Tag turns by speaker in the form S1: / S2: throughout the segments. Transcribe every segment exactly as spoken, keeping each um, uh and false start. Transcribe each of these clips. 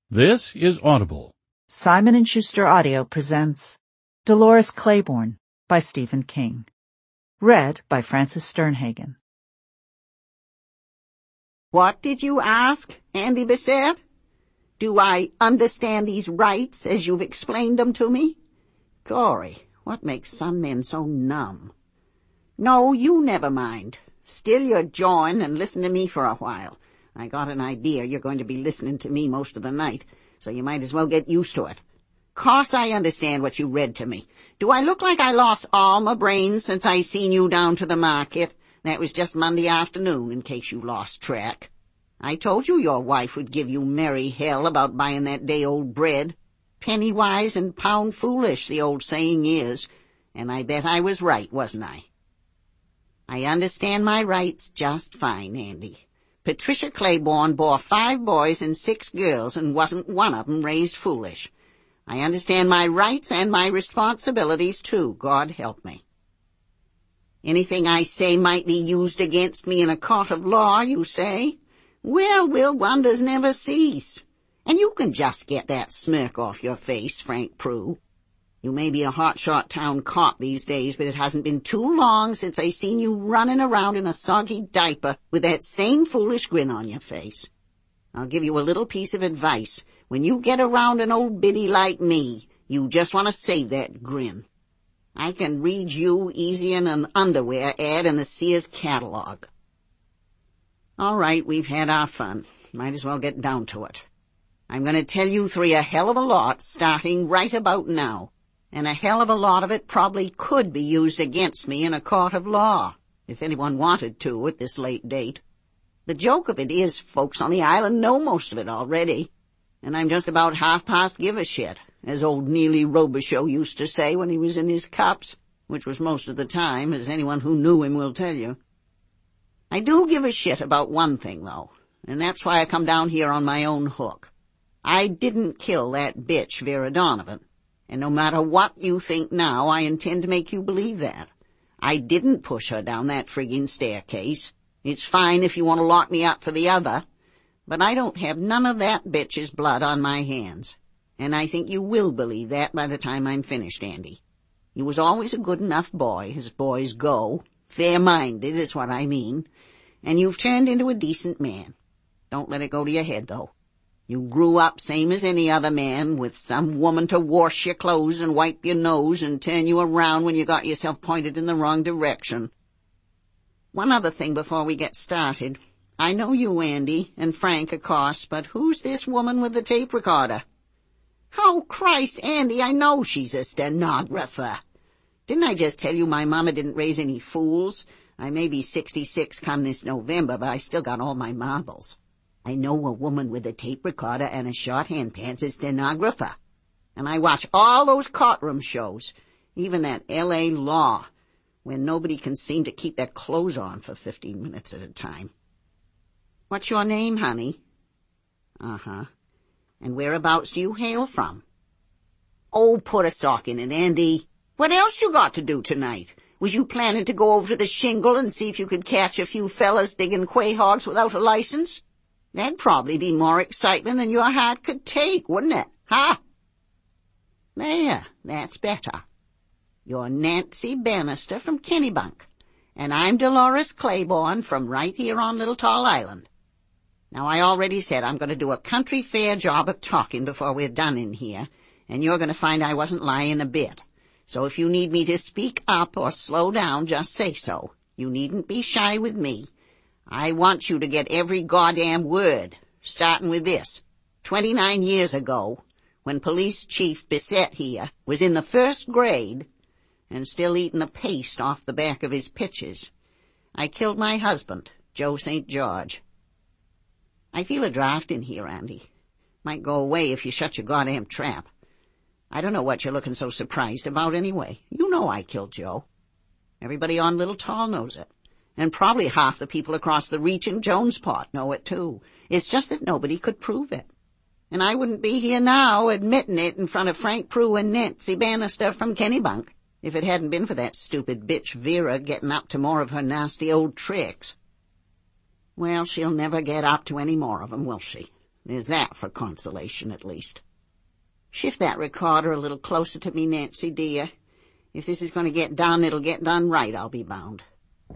S1: This is Audible.
S2: Simon and Schuster Audio presents Dolores Claiborne by Stephen King. Read by Frances Sternhagen.
S3: What did you ask, Andy Bissett? Do I understand these rights as you've explained them to me? Gory, what makes some men so numb? No, you never mind. Still your jawing and listen to me for a while. I got an idea you're going to be listening to me most of the night, so you might as well get used to it. Course I understand what you read to me. Do I look like I lost all my brains since I seen you down to the market? That was just Monday afternoon, in case you lost track. I told you your wife would give you merry hell about buying that day-old bread. Penny wise and pound foolish, the old saying is, and I bet I was right, wasn't I? I understand my rights just fine, Andy. Patricia Claiborne bore five boys and six girls, and wasn't one of 'em raised foolish. I understand my rights and my responsibilities, too, God help me. Anything I say might be used against me in a court of law, you say? Well, will wonders never cease? And you can just get that smirk off your face, Frank Prue. You may be a hotshot town cop these days, but it hasn't been too long since I seen you running around in a soggy diaper with that same foolish grin on your face. I'll give you a little piece of advice. When you get around an old biddy like me, you just want to save that grin. I can read you easier than an underwear ad in the Sears catalog. All right, we've had our fun. Might as well get down to it. I'm going to tell you three a hell of a lot starting right about now. And a hell of a lot of it probably could be used against me in a court of law, if anyone wanted to at this late date. The joke of it is folks on the island know most of it already, and I'm just about half past give a shit, as old Neely Robichaux used to say when he was in his cups, which was most of the time, as anyone who knew him will tell you. I do give a shit about one thing, though, and that's why I come down here on my own hook. I didn't kill that bitch Vera Donovan. And no matter what you think now, I intend to make you believe that. I didn't push her down that friggin' staircase. It's fine if you want to lock me up for the other, but I don't have none of that bitch's blood on my hands. And I think you will believe that by the time I'm finished, Andy. You was always a good enough boy, as boys go. Fair-minded is what I mean. And you've turned into a decent man. Don't let it go to your head, though. You grew up same as any other man, with some woman to wash your clothes and wipe your nose and turn you around when you got yourself pointed in the wrong direction. One other thing before we get started. I know you, Andy, and Frank, of course, but who's this woman with the tape recorder? Oh, Christ, Andy, I know she's a stenographer. Didn't I just tell you my mama didn't raise any fools? I may be sixty-six come this November, but I still got all my marbles. I know a woman with a tape recorder and a shorthand pants is stenographer. And I watch all those courtroom shows, even that L A Law, when nobody can seem to keep their clothes on for fifteen minutes at a time. What's your name, honey? Uh-huh. And whereabouts do you hail from? Oh, put a sock in it, Andy. What else you got to do tonight? Was you planning to go over to the shingle and see if you could catch a few fellas digging quahogs without a license? That'd probably be more excitement than your heart could take, wouldn't it? Huh? There, that's better. You're Nancy Bannister from Kennebunk, and I'm Dolores Claiborne from right here on Little Tall Island. Now, I already said I'm going to do a country fair job of talking before we're done in here, and you're going to find I wasn't lying a bit. So if you need me to speak up or slow down, just say so. You needn't be shy with me. I want you to get every goddamn word, starting with this. Twenty-nine years ago, when Police Chief Bissett here was in the first grade and still eating the paste off the back of his pitches, I killed my husband, Joe Saint George. I feel a draft in here, Andy. Might go away if you shut your goddamn trap. I don't know what you're looking so surprised about anyway. You know I killed Joe. Everybody on Little Tall knows it. And probably half the people across the reach in Jonesport know it, too. It's just that nobody could prove it. And I wouldn't be here now admitting it in front of Frank Prue and Nancy Bannister from Kennebunk if it hadn't been for that stupid bitch Vera getting up to more of her nasty old tricks. Well, she'll never get up to any more of 'em, will she? There's that for consolation, at least. Shift that recorder a little closer to me, Nancy, dear. If this is going to get done, it'll get done right, I'll be bound.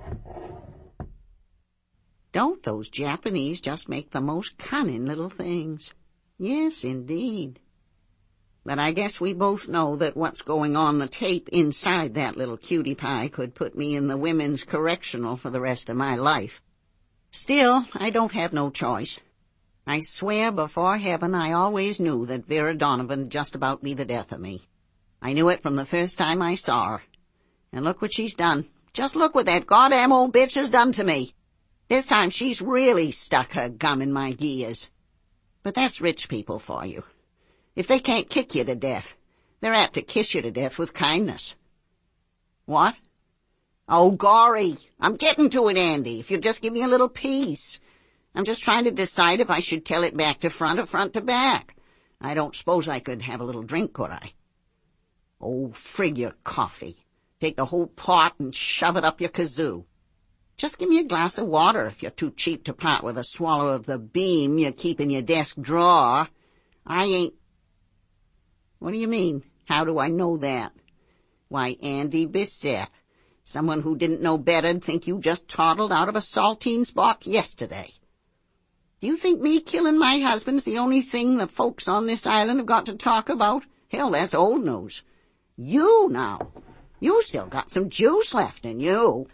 S3: Don't those Japanese just make the most cunning little things? Yes, indeed. But I guess we both know that what's going on the tape inside that little cutie pie could put me in the women's correctional for the rest of my life. Still, I don't have no choice. I swear before heaven I always knew that Vera Donovan'd just about be the death of me. I knew it from the first time I saw her. And look what she's done. Just look what that goddamn old bitch has done to me. This time she's really stuck her gum in my gears. But that's rich people for you. If they can't kick you to death, they're apt to kiss you to death with kindness. What? Oh, gory. I'm getting to it, Andy. If you'll just give me a little peace. I'm just trying to decide if I should tell it back to front or front to back. I don't suppose I could have a little drink, could I? Oh, frig your coffee. Take the whole pot and shove it up your kazoo. Just give me a glass of water if you're too cheap to part with a swallow of the beam you keep in your desk drawer. I ain't... What do you mean? How do I know that? Why, Andy Bissett, someone who didn't know better'd think you just toddled out of a saltines box yesterday. Do you think me killing my husband's the only thing the folks on this island have got to talk about? Hell, that's old news. You now, you still got some juice left in you.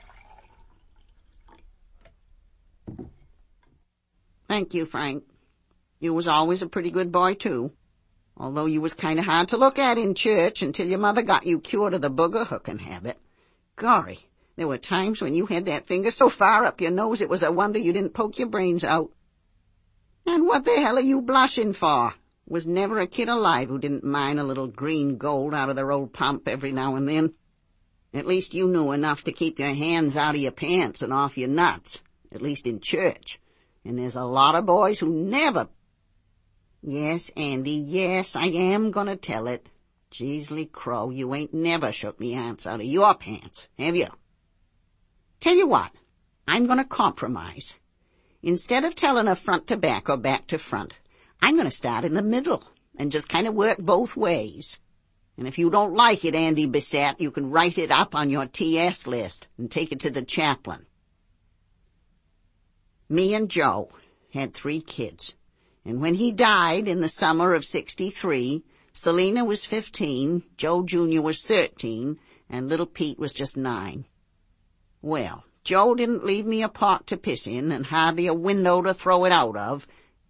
S3: Thank you, Frank. You was always a pretty good boy, too. Although you was kind of hard to look at in church until your mother got you cured of the booger hooking habit. Gory, there were times when you had that finger so far up your nose it was a wonder you didn't poke your brains out. And what the hell are you blushing for? Was never a kid alive who didn't mine a little green gold out of their old pump every now and then. At least you knew enough to keep your hands out of your pants and off your nuts, at least in church. And there's a lot of boys who never... Yes, Andy, yes, I am gonna tell it. Jeezly crow, you ain't never shook me ants out of your pants, have you? Tell you what, I'm gonna compromise. Instead of telling her front to back or back to front, I'm gonna start in the middle and just kind of work both ways. And if you don't like it, Andy Bissett, you can write it up on your T S list and take it to the chaplain. Me and Joe had three kids, and when he died in the summer of sixty-three, Selena was fifteen, Joe Junior was thirteen, and little Pete was just nine. Well, Joe didn't leave me a pot to piss in and hardly a window to throw it out of.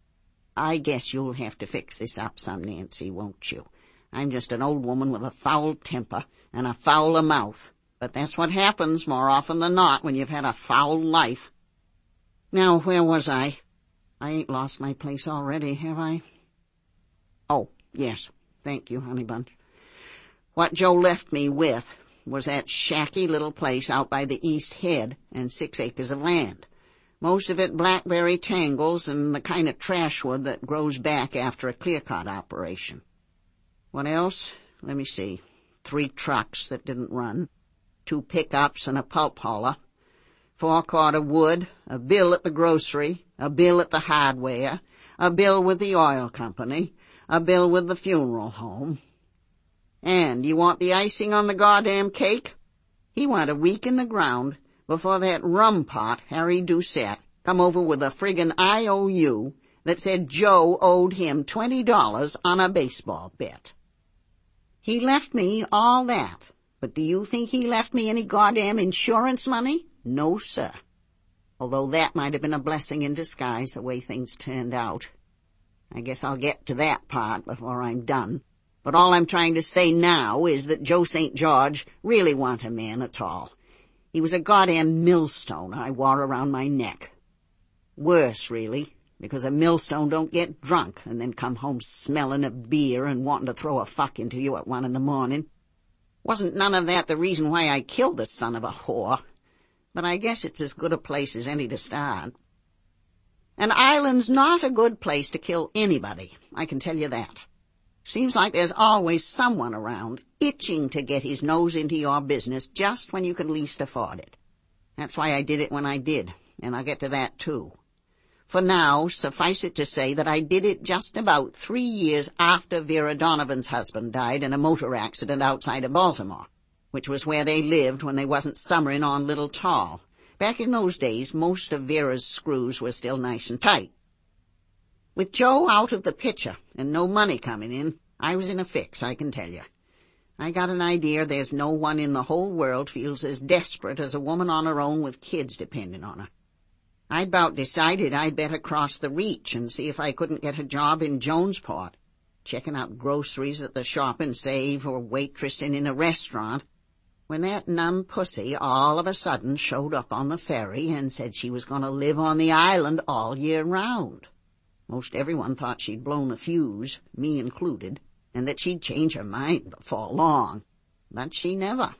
S3: I guess you'll have to fix this up some, Nancy, won't you? I'm just an old woman with a foul temper and a fouler mouth, but that's what happens more often than not when you've had a foul life. Now, where was I? I ain't lost my place already, have I? Oh, yes. Thank you, honey bunch. What Joe left me with was that shacky little place out by the East Head and six acres of land. Most of it blackberry tangles and the kind of trash wood that grows back after a clear-cut operation. What else? Let me see. Three trucks that didn't run, two pickups and a pulp hauler, four cord of wood, a bill at the grocery, a bill at the hardware, a bill with the oil company, a bill with the funeral home. And you want the icing on the goddamn cake? He went a week in the ground before that rum pot, Harry Doucette, come over with a friggin' I O U that said Joe owed him twenty dollars on a baseball bet. He left me all that, but do you think he left me any goddamn insurance money? No, sir. Although that might have been a blessing in disguise, the way things turned out. I guess I'll get to that part before I'm done. But all I'm trying to say now is that Joe Saint George really wasn't a man at all. He was a goddamn millstone I wore around my neck. Worse, really, because a millstone don't get drunk and then come home smelling of beer and wanting to throw a fuck into you at one in the morning. Wasn't none of that the reason why I killed the son of a whore. But I guess it's as good a place as any to start. An island's not a good place to kill anybody, I can tell you that. Seems like there's always someone around itching to get his nose into your business just when you can least afford it. That's why I did it when I did, and I'll get to that too. For now, suffice it to say that I did it just about three years after Vera Donovan's husband died in a motor accident outside of Baltimore, which was where they lived when they wasn't summering on Little Tall. Back in those days, most of Vera's screws were still nice and tight. With Joe out of the picture and no money coming in, I was in a fix, I can tell you. I got an idea there's no one in the whole world feels as desperate as a woman on her own with kids depending on her. I'd about decided I'd better cross the reach and see if I couldn't get a job in Jonesport, checking out groceries at the Shop and Save or waitressing in a restaurant, when that numb pussy all of a sudden showed up on the ferry and said she was going to live on the island all year round. Most everyone thought she'd blown a fuse, me included, and that she'd change her mind before long. But she never.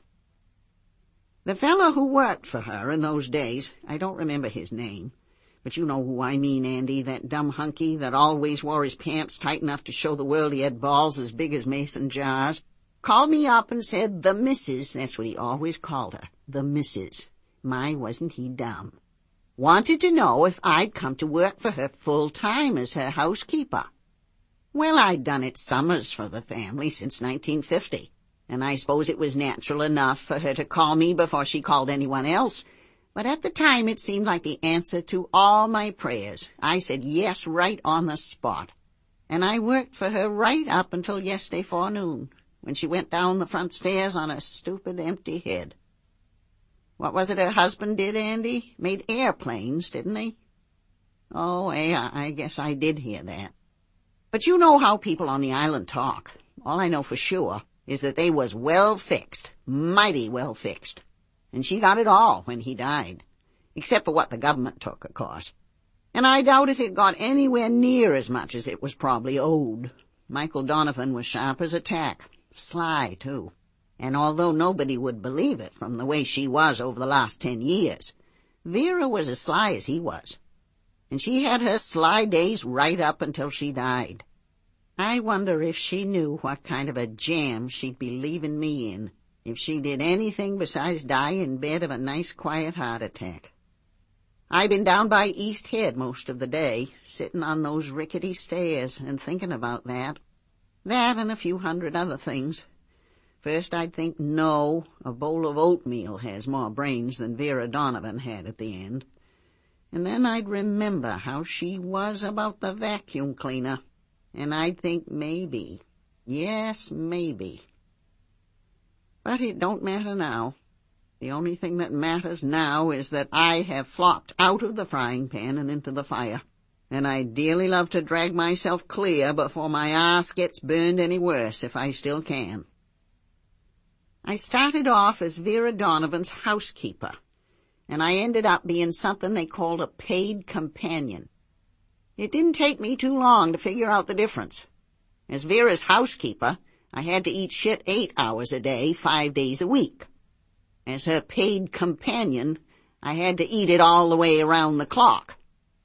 S3: The fellow who worked for her in those days, I don't remember his name, but you know who I mean, Andy, that dumb hunky that always wore his pants tight enough to show the world he had balls as big as mason jars, called me up and said the missus, that's what he always called her, the missus. My, wasn't he dumb. Wanted to know if I'd come to work for her full-time as her housekeeper. Well, I'd done it summers for the family since nineteen fifty, and I suppose it was natural enough for her to call me before she called anyone else, but at the time it seemed like the answer to all my prayers. I said yes right on the spot, and I worked for her right up until yesterday forenoon, when she went down the front stairs on a stupid empty head. What was it her husband did, Andy? Made airplanes, didn't he? Oh, yeah, I guess I did hear that. But you know how people on the island talk. All I know for sure is that they was well fixed, mighty well fixed. And she got it all when he died, except for what the government took, of course. And I doubt if it got anywhere near as much as it was probably owed. Michael Donovan was sharp as a tack, sly, too. And although nobody would believe it from the way she was over the last ten years, Vera was as sly as he was. And she had her sly days right up until she died. I wonder if she knew what kind of a jam she'd be leaving me in if she did anything besides die in bed of a nice quiet heart attack. I've been down by East Head most of the day, sitting on those rickety stairs and thinking about that. That and a few hundred other things. First I'd think, no, a bowl of oatmeal has more brains than Vera Donovan had at the end. And then I'd remember how she was about the vacuum cleaner. And I'd think maybe, yes, maybe. But it don't matter now. The only thing that matters now is that I have flopped out of the frying pan and into the fire. And I'd dearly love to drag myself clear before my ass gets burned any worse if I still can. I started off as Vera Donovan's housekeeper, and I ended up being something they called a paid companion. It didn't take me too long to figure out the difference. As Vera's housekeeper, I had to eat shit eight hours a day, five days a week. As her paid companion, I had to eat it all the way around the clock.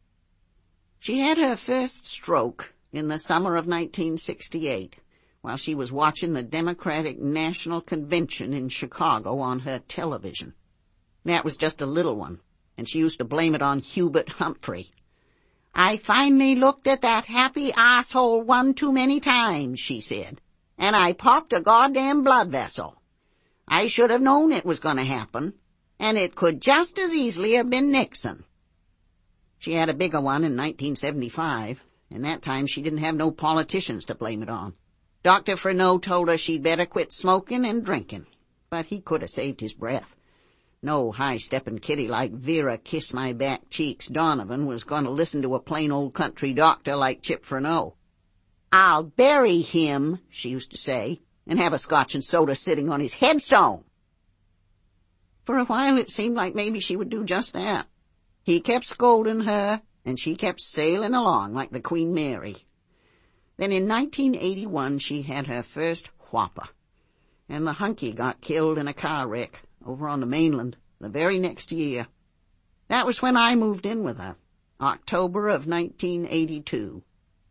S3: She had her first stroke in the summer of nineteen sixty-eight, while she was watching the Democratic National Convention in Chicago on her television. That was just a little one, and she used to blame it on Hubert Humphrey. I finally looked at that happy asshole one too many times, she said, and I popped a goddamn blood vessel. I should have known it was going to happen, and it could just as easily have been Nixon. She had a bigger one in nineteen seventy-five, and that time she didn't have no politicians to blame it on. Doctor Freneau told her she'd better quit smoking and drinking, but he could have saved his breath. No high-stepping kitty like Vera Kiss-My-Back-Cheeks Donovan was going to listen to a plain old country doctor like Chip Freneau. I'll bury him, she used to say, and have a scotch and soda sitting on his headstone. For a while it seemed like maybe she would do just that. He kept scolding her, and she kept sailing along like the Queen Mary. Then in nineteen eighty-one she had her first whopper, and the hunky got killed in a car wreck over on the mainland the very next year. That was when I moved in with her, October of nineteen eighty-two.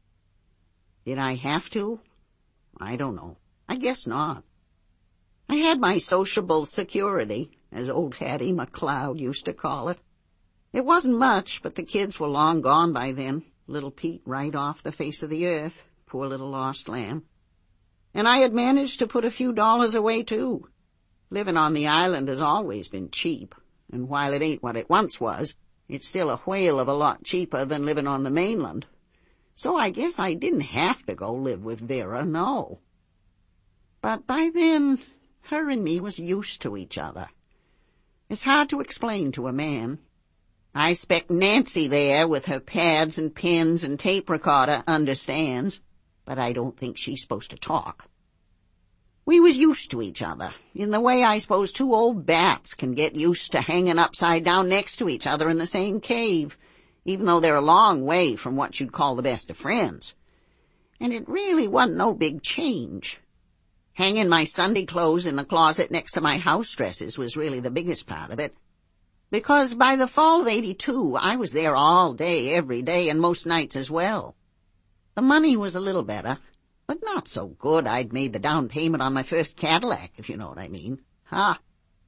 S3: Did I have to? I don't know. I guess not. I had my sociable security, as old Hattie McLeod used to call it. It wasn't much, but the kids were long gone by then. Little Pete right off the face of the earth, poor little lost lamb. And I had managed to put a few dollars away, too. Living on the island has always been cheap, and while it ain't what it once was, it's still a whale of a lot cheaper than living on the mainland. So I guess I didn't have to go live with Vera, no. But by then, her and me was used to each other. It's hard to explain to a man. I expect Nancy there with her pads and pens and tape recorder understands, but I don't think she's supposed to talk. We was used to each other, in the way I suppose two old bats can get used to hanging upside down next to each other in the same cave, even though they're a long way from what you'd call the best of friends. And it really wasn't no big change. Hanging my Sunday clothes in the closet next to my house dresses was really the biggest part of it. Because by the fall of eighty-two, I was there all day, every day, and most nights as well. The money was a little better, but not so good I'd made the down payment on my first Cadillac, if you know what I mean. Ha!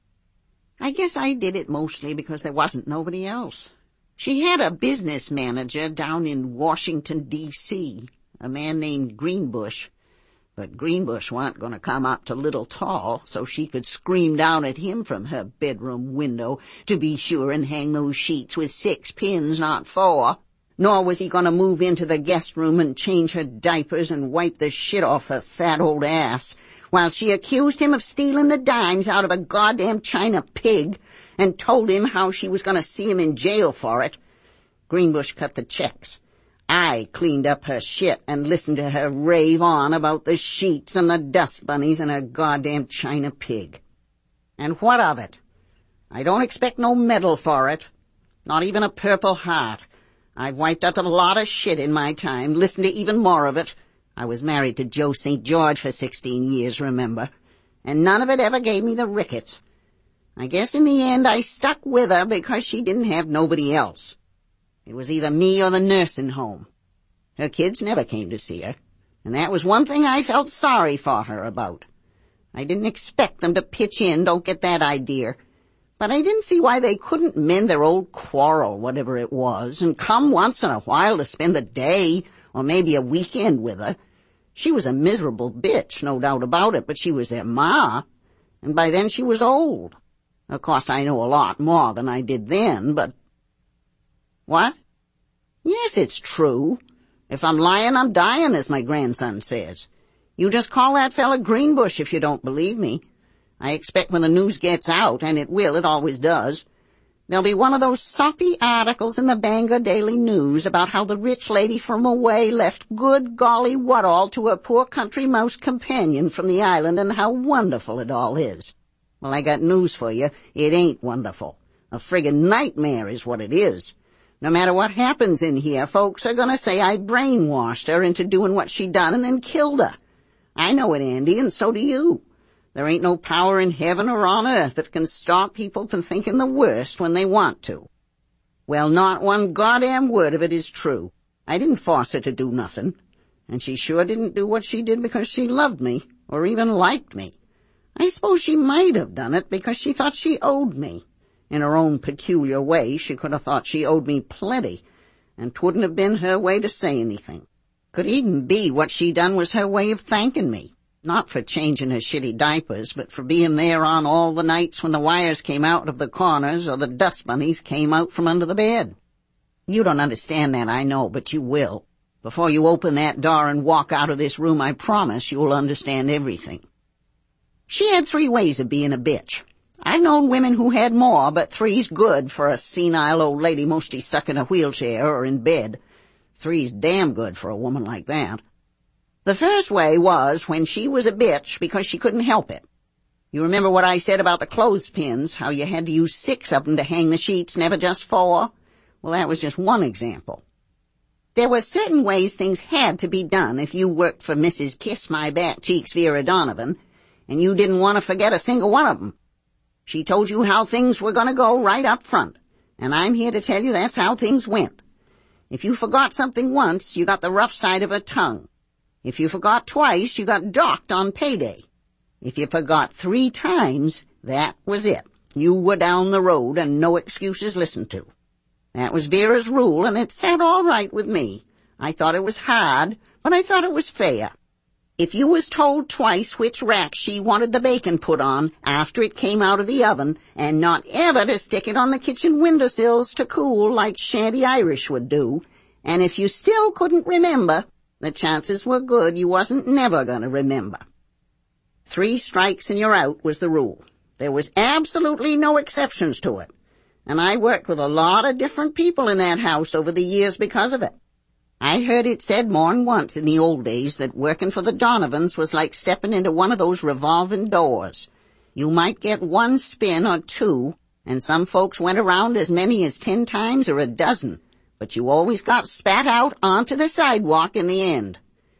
S3: I guess I did it mostly because there wasn't nobody else. She had a business manager down in Washington, D C, a man named Greenbush. But Greenbush wasn't going to come up to Little Tall so she could scream down at him from her bedroom window to be sure and hang those sheets with six pins, not four. Nor was he going to move into the guest room and change her diapers and wipe the shit off her fat old ass, while she accused him of stealing the dimes out of a goddamn China pig and told him how she was going to see him in jail for it. Greenbush cut the checks. I cleaned up her shit and listened to her rave on about the sheets and the dust bunnies and her goddamn China pig. And what of it? I don't expect no medal for it. Not even a Purple Heart. I've wiped out a lot of shit in my time, listened to even more of it. I was married to Joe Saint George for sixteen years, remember? And none of it ever gave me the rickets. I guess in the end I stuck with her because she didn't have nobody else. It was either me or the nursing home. Her kids never came to see her, and that was one thing I felt sorry for her about. I didn't expect them to pitch in, don't get that idea. But I didn't see why they couldn't mend their old quarrel, whatever it was, and come once in a while to spend the day or maybe a weekend with her. She was a miserable bitch, no doubt about it, but she was their ma, and by then she was old. Of course, I know a lot more than I did then, but... What? Yes, it's true. If I'm lying, I'm dying, as my grandson says. You just call that fella Greenbush if you don't believe me. I expect when the news gets out, and it will, it always does, there'll be one of those soppy articles in the Bangor Daily News about how the rich lady from away left good golly what all to her poor country mouse companion from the island and how wonderful it all is. Well, I got news for you. It ain't wonderful. A friggin' nightmare is what it is. No matter what happens in here, folks are gonna say I brainwashed her into doing what she done and then killed her. I know it, Andy, and so do you. There ain't no power in heaven or on earth that can stop people from thinking the worst when they want to. Well, not one goddamn word of it is true. I didn't force her to do nothing, and she sure didn't do what she did because she loved me or even liked me. I suppose she might have done it because she thought she owed me. In her own peculiar way, she could have thought she owed me plenty, and 'twouldn't have been her way to say anything. Could even be what she done was her way of thanking me, not for changing her shitty diapers, but for being there on all the nights when the wires came out of the corners or the dust bunnies came out from under the bed. You don't understand that, I know, but you will. Before you open that door and walk out of this room, I promise you'll understand everything. She had three ways of being a bitch. I've known women who had more, but three's good for a senile old lady mostly stuck in a wheelchair or in bed. Three's damn good for a woman like that. The first way was when she was a bitch because she couldn't help it. You remember what I said about the clothespins, how you had to use six of them to hang the sheets, never just four? Well, that was just one example. There were certain ways things had to be done if you worked for Missus Kiss My Back Cheeks Vera Donovan, and you didn't want to forget a single one of them. She told you how things were going to go right up front, and I'm here to tell you that's how things went. If you forgot something once, you got the rough side of her tongue. If you forgot twice, you got docked on payday. If you forgot three times, that was it. You were down the road and no excuses listened to. That was Vera's rule, and it sat all right with me. I thought it was hard, but I thought it was fair. If you was told twice which rack she wanted the bacon put on after it came out of the oven, and not ever to stick it on the kitchen windowsills to cool like Shanty Irish would do, and if you still couldn't remember, the chances were good you wasn't never going to remember. Three strikes and you're out was the rule. There was absolutely no exceptions to it. And I worked with a lot of different people in that house over the years because of it. I heard it said more'n once in the old days that working for the Donovans was like stepping into one of those revolving doors. You might get one spin or two, and some folks went around as many as ten times or a dozen, but you always got spat out onto the sidewalk in the end.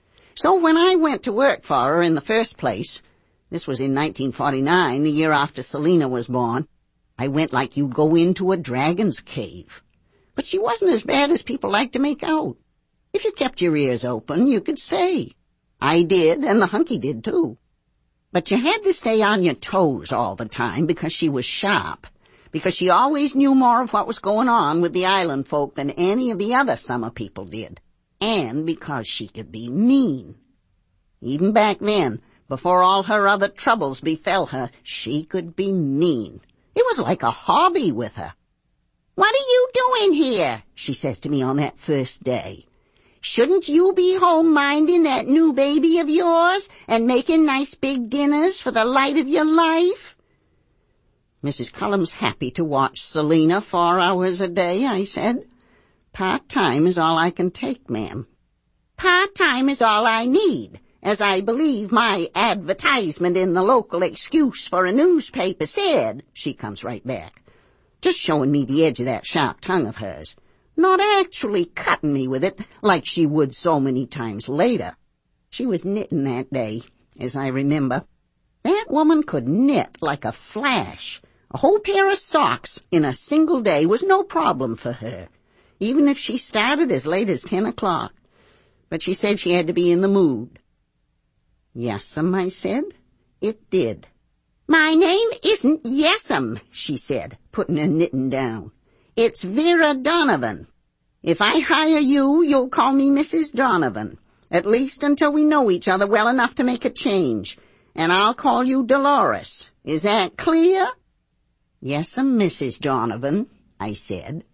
S3: So when I went to work for her in the first place, this was in nineteen forty-nine, the year after Selina was born, I went like you'd go into a dragon's cave. But she wasn't as bad as people like to make out. If you kept your ears open, you could say. I did, and the hunky did too. But you had to stay on your toes all the time because she was sharp, because she always knew more of what was going on with the island folk than any of the other summer people did, and because she could be mean. Even back then, before all her other troubles befell her, she could be mean. It was like a hobby with her. "What are you doing here?" she says to me on that first day. "Shouldn't you be home minding that new baby of yours and making nice big dinners for the light of your life?" "Missus Cullum's happy to watch Selina four hours a day," I said. "Part-time is all I can take, ma'am." "Part-time is all I need, as I believe my advertisement in the local excuse for a newspaper said," she comes right back, just showing me the edge of that sharp tongue of hers, not actually cutting me with it like she would so many times later. She was knitting that day, as I remember. That woman could knit like a flash. A whole pair of socks in a single day was no problem for her, even if she started as late as ten o'clock. But she said she had to be in the mood. "Yes'm," I said. It did. "My name isn't Yes'm," she said, putting her knitting down. "It's Vera Donovan. If I hire you, you'll call me Missus Donovan, at least until we know each other well enough to make a change. And I'll call you Dolores. Is that clear?" "Yes'm, Missus Donovan," I said.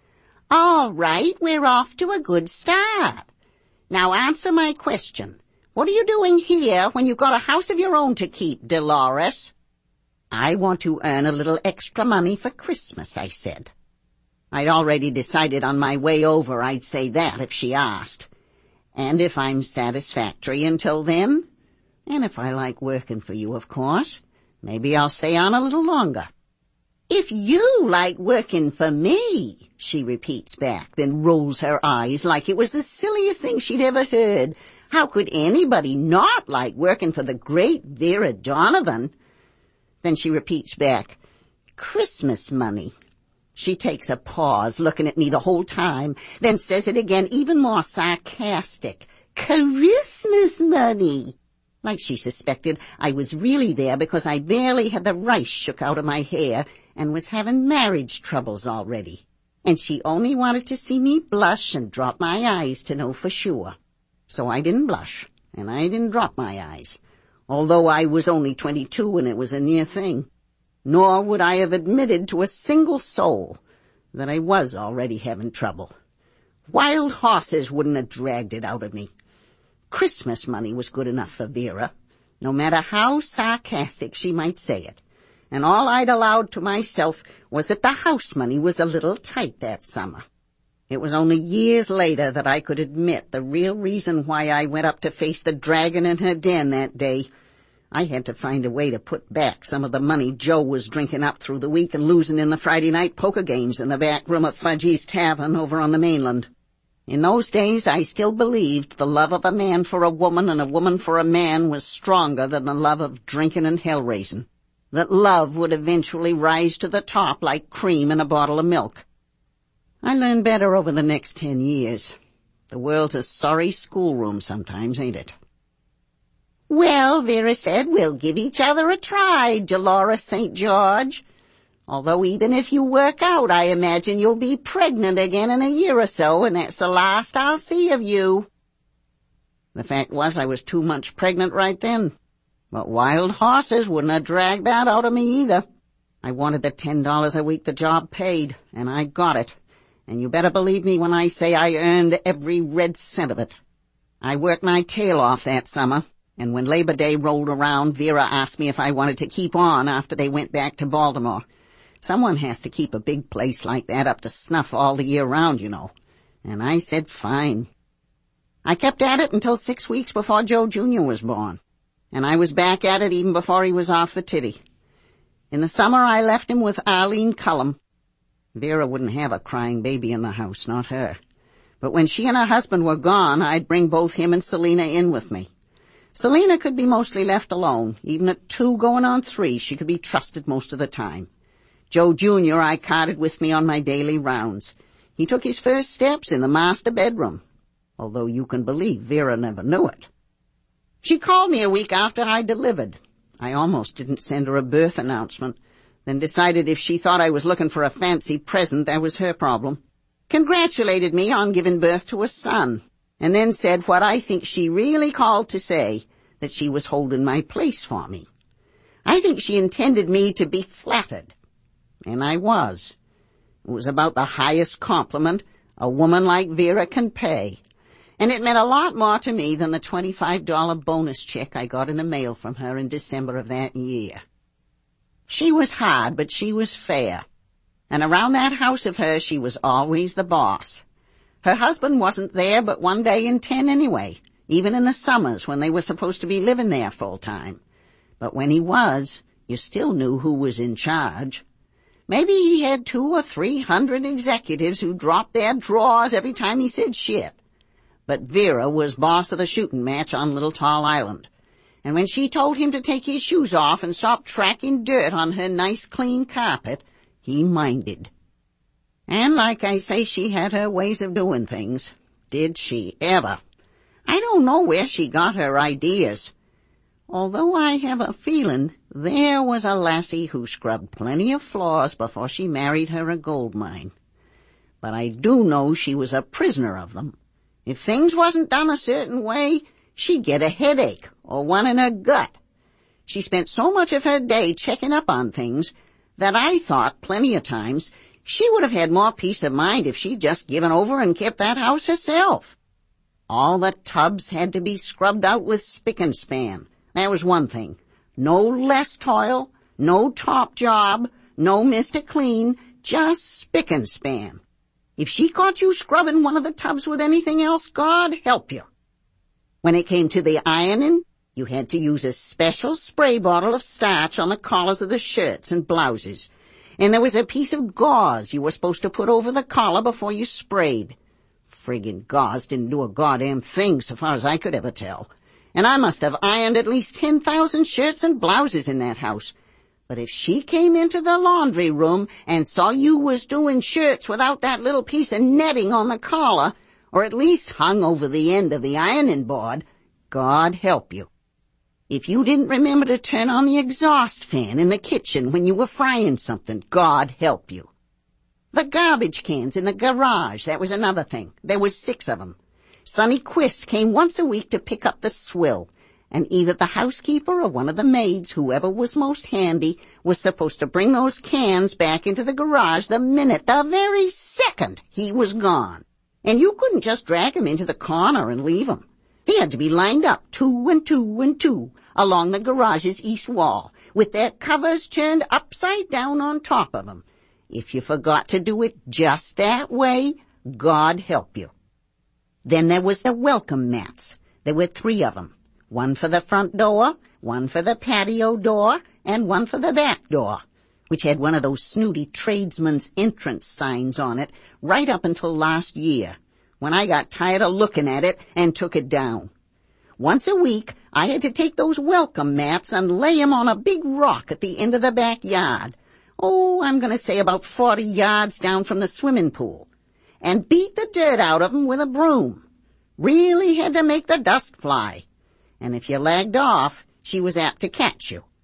S3: "All right, we're off to a good start. Now answer my question. What are you doing here when you've got a house of your own to keep, Dolores?" "I want to earn a little extra money for Christmas," I said. I'd already decided on my way over I'd say that if she asked. And if I'm satisfactory until then, and if I like working for you, of course, maybe I'll stay on a little longer. "If you like working for me," she repeats back, then rolls her eyes like it was the silliest thing she'd ever heard. How could anybody not like working for the great Vera Donovan? Then she repeats back, "Christmas money." She takes a pause, looking at me the whole time, then says it again, even more sarcastic. "Christmas money." Like she suspected I was really there because I barely had the rice shook out of my hair and was having marriage troubles already. And she only wanted to see me blush and drop my eyes to know for sure. So I didn't blush, and I didn't drop my eyes, although I was only twenty-two and it was a near thing. Nor would I have admitted to a single soul that I was already having trouble. Wild horses wouldn't have dragged it out of me. Christmas money was good enough for Vera, no matter how sarcastic she might say it, and all I'd allowed to myself was that the house money was a little tight that summer. It was only years later that I could admit the real reason why I went up to face the dragon in her den that day. I had to find a way to put back some of the money Joe was drinking up through the week and losing in the Friday night poker games in the back room of Fudgy's Tavern over on the mainland. In those days, I still believed the love of a man for a woman and a woman for a man was stronger than the love of drinking and hell-raising. That love would eventually rise to the top like cream in a bottle of milk. I learned better over the next ten years. The world's a sorry schoolroom sometimes, ain't it? "Well," Vera said, "we'll give each other a try, Dolores Saint George." Although even if you work out, I imagine you'll be pregnant again in a year or so, and that's the last I'll see of you." The fact was I was too much pregnant right then. But wild horses wouldn't have dragged that out of me either. I wanted the ten dollars a week the job paid, and I got it. And you better believe me when I say I earned every red cent of it. I worked my tail off that summer, and when Labor Day rolled around, Vera asked me if I wanted to keep on after they went back to Baltimore. Someone has to keep a big place like that up to snuff all the year round, you know. And I said fine. I kept at it until six weeks before Joe Junior was born, and I was back at it even before he was off the titty. In the summer I left him with Arlene Cullum. Vera wouldn't have a crying baby in the house, not her. But when she and her husband were gone, I'd bring both him and Selena in with me. Selena could be mostly left alone. Even at two going on three, she could be trusted most of the time. Joe Junior I carted with me on my daily rounds. He took his first steps in the master bedroom, although you can believe Vera never knew it. She called me a week after I delivered. I almost didn't send her a birth announcement, then decided if she thought I was looking for a fancy present, that was her problem. Congratulated me on giving birth to a son, and then said what I think she really called to say, that she was holding my place for me. I think she intended me to be flattered, and I was. It was about the highest compliment a woman like Vera can pay, and it meant a lot more to me than the twenty-five dollar bonus check I got in the mail from her in December of that year. She was hard, but she was fair, and around that house of hers she was always the boss. Her husband wasn't there but one day in ten anyway, even in the summers when they were supposed to be living there full time. But when he was, you still knew who was in charge. Maybe he had two or three hundred executives who dropped their drawers every time he said shit. But Vera was boss of the shooting match on Little Tall Island, and when she told him to take his shoes off and stop tracking dirt on her nice clean carpet, he minded. And like I say, she had her ways of doing things. Did she ever? I don't know where she got her ideas. Although I have a feeling there was a lassie who scrubbed plenty of floors before she married her a gold mine. But I do know she was a prisoner of them. If things wasn't done a certain way, she'd get a headache or one in her gut. She spent so much of her day checking up on things that I thought plenty of times she would have had more peace of mind if she'd just given over and kept that house herself. All the tubs had to be scrubbed out with spick and span. That was one thing. No less toil, no top job, no Mister Clean, just spick and span. If she caught you scrubbing one of the tubs with anything else, God help you. When it came to the ironing, you had to use a special spray bottle of starch on the collars of the shirts and blouses, and there was a piece of gauze you were supposed to put over the collar before you sprayed. Friggin' gauze didn't do a goddamn thing so far as I could ever tell, and I must have ironed at least ten thousand shirts and blouses in that house. But if she came into the laundry room and saw you was doing shirts without that little piece of netting on the collar, or at least hung over the end of the ironing board, God help you. If you didn't remember to turn on the exhaust fan in the kitchen when you were frying something, God help you. The garbage cans in the garage, that was another thing. There was six of them. Sonny Quist came once a week to pick up the swill, and either the housekeeper or one of the maids, whoever was most handy, was supposed to bring those cans back into the garage the minute, the very second he was gone. And you couldn't just drag 'em into the corner and leave 'em. They had to be lined up two and two and two along the garage's east wall, with their covers turned upside down on top of 'em. If you forgot to do it just that way, God help you. Then there was the welcome mats. There were three of 'em. One for the front door, one for the patio door, and one for the back door, which had one of those snooty tradesman's entrance signs on it right up until last year, when I got tired of looking at it and took it down. Once a week, I had to take those welcome mats and lay 'em on a big rock at the end of the backyard. Oh, I'm going to say about forty yards down from the swimming pool, and beat the dirt out of 'em with a broom. Really had to make the dust fly. And if you lagged off, she was apt to catch you.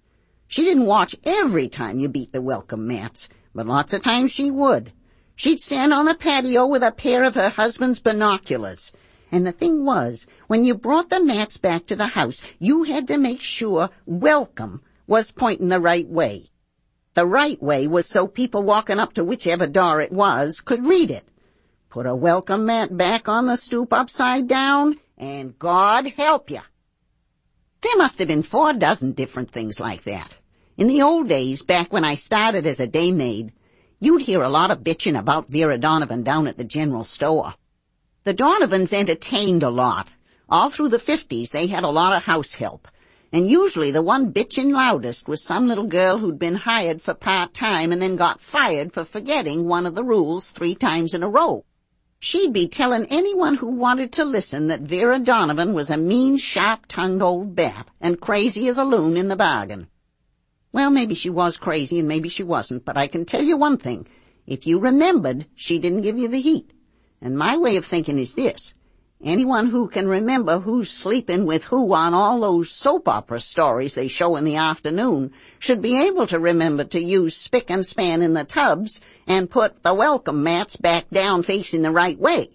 S3: She didn't watch every time you beat the welcome mats, but lots of times she would. She'd stand on the patio with a pair of her husband's binoculars. And the thing was, when you brought the mats back to the house, you had to make sure welcome was pointing the right way. The right way was so people walking up to whichever door it was could read it. Put a welcome mat back on the stoop upside down, and God help you. There must have been four dozen different things like that. In the old days, back when I started as a day maid, you'd hear a lot of bitching about Vera Donovan down at the general store. The Donovans entertained a lot. All through the fifties, they had a lot of house help. And usually the one bitching loudest was some little girl who'd been hired for part-time and then got fired for forgetting one of the rules three times in a row. She'd be telling anyone who wanted to listen that Vera Donovan was a mean, sharp-tongued old bat and crazy as a loon in the bargain. Well, maybe she was crazy and maybe she wasn't, but I can tell you one thing. If you remembered, she didn't give you the heat. And my way of thinking is this. Anyone who can remember who's sleeping with who on all those soap opera stories they show in the afternoon should be able to remember to use spick and span in the tubs and put the welcome mats back down facing the right way.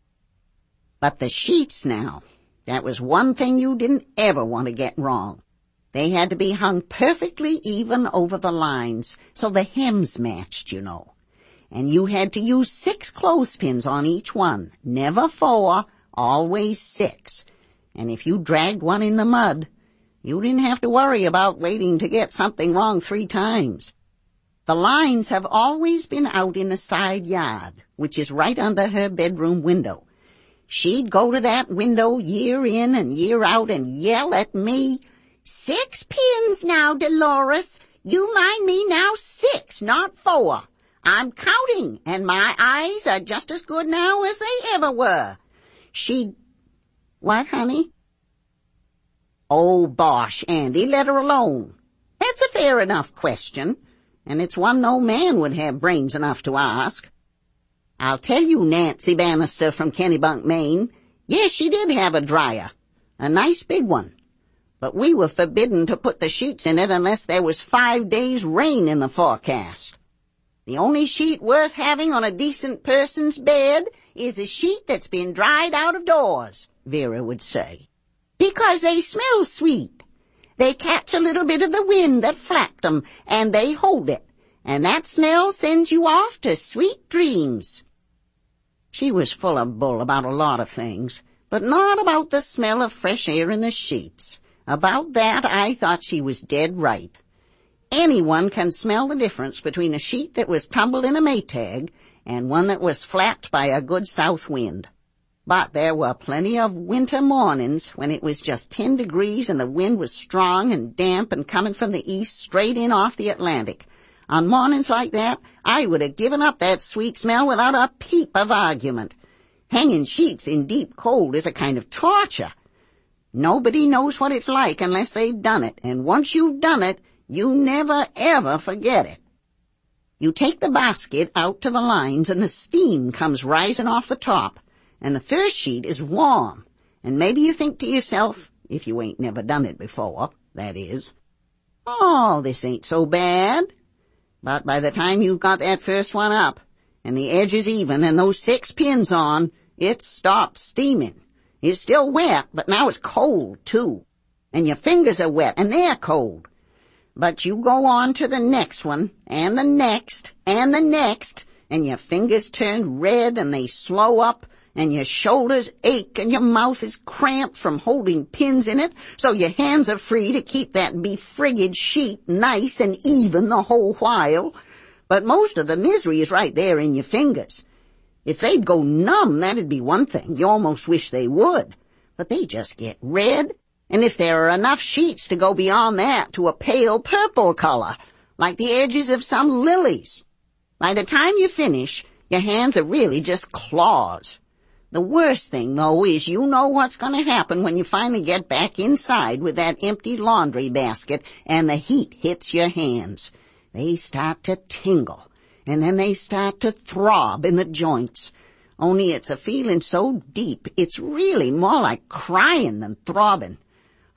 S3: But the sheets now, that was one thing you didn't ever want to get wrong. They had to be hung perfectly even over the lines, so the hems matched, you know. And you had to use six clothespins on each one, never four, always six. And if you dragged one in the mud, you didn't have to worry about waiting to get something wrong three times. The lines have always been out in the side yard, which is right under her bedroom window. She'd go to that window year in and year out and yell at me, "Six pins now, Dolores. You mind me now, six, not four. I'm counting, and my eyes are just as good now as they ever were." She'd... What, honey? Oh, bosh, Andy, let her alone. That's a fair enough question, and it's one no man would have brains enough to ask. I'll tell you, Nancy Bannister from Kennebunk, Maine, yes, she did have a dryer, a nice big one. But we were forbidden to put the sheets in it unless there was five days' rain in the forecast. The only sheet worth having on a decent person's bed is a sheet that's been dried out of doors, Vera would say. Because they smell sweet. They catch a little bit of the wind that flapped 'em, and they hold it, and that smell sends you off to sweet dreams. She was full of bull about a lot of things, but not about the smell of fresh air in the sheets. About that I thought she was dead right. Anyone can smell the difference between a sheet that was tumbled in a Maytag and one that was flapped by a good south wind. But there were plenty of winter mornings when it was just ten degrees and the wind was strong and damp and coming from the east straight in off the Atlantic. On mornings like that, I would have given up that sweet smell without a peep of argument. Hanging sheets in deep cold is a kind of torture. Nobody knows what it's like unless they've done it, and once you've done it, you never ever forget it. You take the basket out to the lines and the steam comes rising off the top, and the first sheet is warm, and maybe you think to yourself, if you ain't never done it before, that is, oh, this ain't so bad. But by the time you've got that first one up, and the edge is even and those six pins on, it stopped steaming. It's still wet, but now it's cold, too. And your fingers are wet, and they're cold. But you go on to the next one, and the next, and the next, and your fingers turn red and they slow up, and your shoulders ache and your mouth is cramped from holding pins in it, so your hands are free to keep that befrigged sheet nice and even the whole while. But most of the misery is right there in your fingers. If they'd go numb, that'd be one thing. You almost wish they would. But they just get red. And if there are enough sheets to go beyond that to a pale purple color, like the edges of some lilies. By the time you finish, your hands are really just claws. The worst thing, though, is you know what's going to happen when you finally get back inside with that empty laundry basket and the heat hits your hands. They start to tingle, and then they start to throb in the joints. Only it's a feeling so deep, it's really more like crying than throbbing.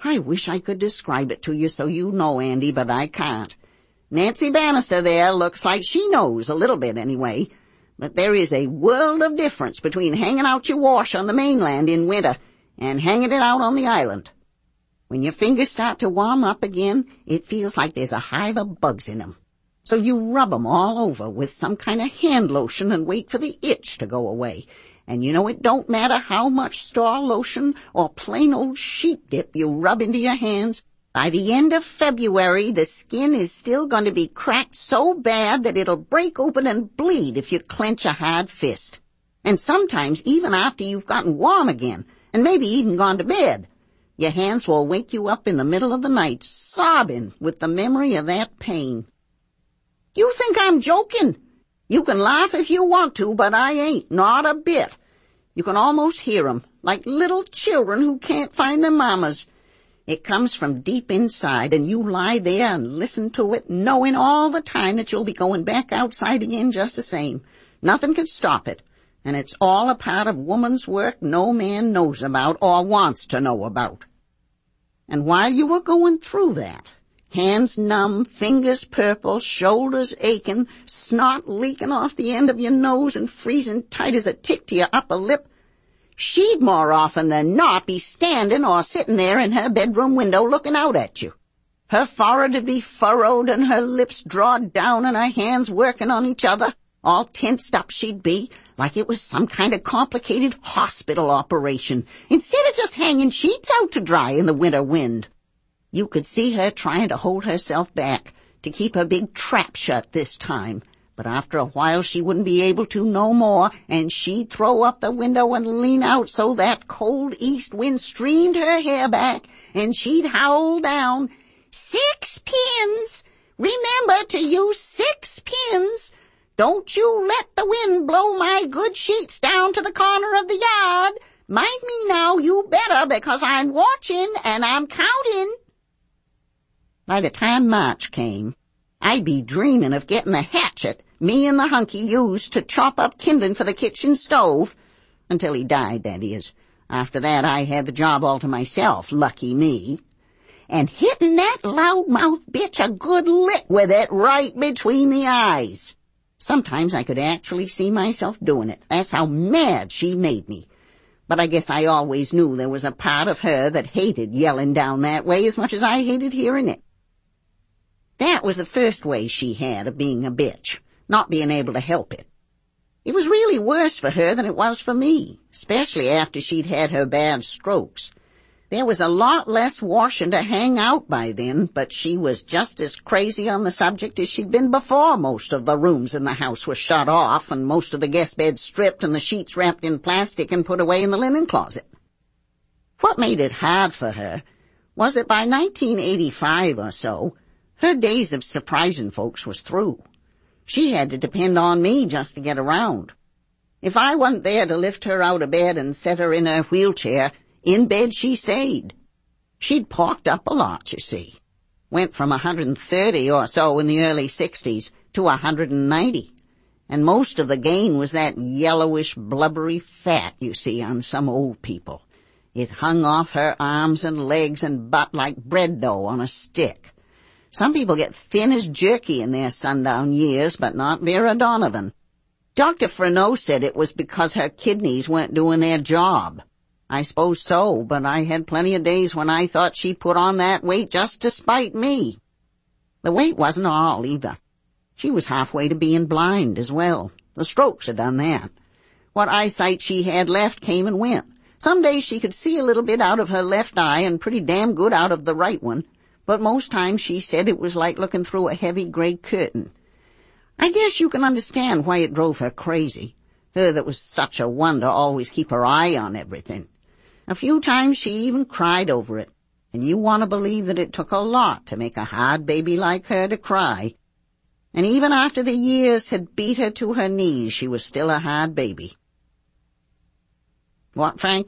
S3: I wish I could describe it to you so you know, Andy, but I can't. Nancy Bannister there looks like she knows a little bit anyway, but there is a world of difference between hanging out your wash on the mainland in winter and hanging it out on the island. When your fingers start to warm up again, it feels like there's a hive of bugs in 'em. So you rub 'em all over with some kind of hand lotion and wait for the itch to go away. And you know it don't matter how much store lotion or plain old sheep dip you rub into your hands. By the end of February, the skin is still going to be cracked so bad that it'll break open and bleed if you clench a hard fist. And sometimes even after you've gotten warm again, and maybe even gone to bed, your hands will wake you up in the middle of the night, sobbing with the memory of that pain. You think I'm joking? You can laugh if you want to, but I ain't, not a bit. You can almost hear 'em, like little children who can't find their mamas. It comes from deep inside, and you lie there and listen to it, knowing all the time that you'll be going back outside again just the same. Nothing can stop it, and it's all a part of woman's work no man knows about or wants to know about. And while you were going through that, hands numb, fingers purple, shoulders aching, snot leaking off the end of your nose and freezing tight as a tick to your upper lip, she'd more often than not be standing or sitting there in her bedroom window looking out at you. Her forehead'd be furrowed and her lips drawed down and her hands working on each other. All tensed up she'd be, like it was some kind of complicated hospital operation, instead of just hanging sheets out to dry in the winter wind. You could see her trying to hold herself back, to keep her big trap shut this time. But after a while she wouldn't be able to no more, and she'd throw up the window and lean out so that cold east wind streamed her hair back, and she'd howl down, "Six pins! Remember to use six pins! Don't you let the wind blow my good sheets down to the corner of the yard! Mind me now, you better, because I'm watching and I'm counting." By the time March came, I'd be dreaming of getting the hatchet me and the hunky used to chop up kindling for the kitchen stove, until he died, that is. After that I had the job all to myself, lucky me. And hitting that loudmouth bitch a good lick with it right between the eyes. Sometimes I could actually see myself doing it. That's how mad she made me. But I guess I always knew there was a part of her that hated yelling down that way as much as I hated hearing it. That was the first way she had of being a bitch, not being able to help it. It was really worse for her than it was for me, especially after she'd had her bad strokes. There was a lot less washing to hang out by then, but she was just as crazy on the subject as she'd been before most of the rooms in the house were shut off and most of the guest beds stripped and the sheets wrapped in plastic and put away in the linen closet. What made it hard for her was that by nineteen eighty-five or so, her days of surprising folks was through. She had to depend on me just to get around. If I wasn't there to lift her out of bed and set her in her wheelchair, in bed she stayed. She'd porked up a lot, you see. Went from one hundred thirty or so in the early sixties to one hundred ninety. And most of the gain was that yellowish, blubbery fat you see on some old people. It hung off her arms and legs and butt like bread dough on a stick. Some people get thin as jerky in their sundown years, but not Vera Donovan. Doctor Freneau said it was because her kidneys weren't doing their job. I suppose so, but I had plenty of days when I thought she put on that weight just to spite me. The weight wasn't all, either. She was halfway to being blind as well. The strokes had done that. What eyesight she had left came and went. Some days she could see a little bit out of her left eye and pretty damn good out of the right one. But most times she said it was like looking through a heavy gray curtain. I guess you can understand why it drove her crazy. Her that was such a one to always keep her eye on everything. A few times she even cried over it. And you want to believe that it took a lot to make a hard baby like her to cry. And even after the years had beat her to her knees, she was still a hard baby. What, Frank?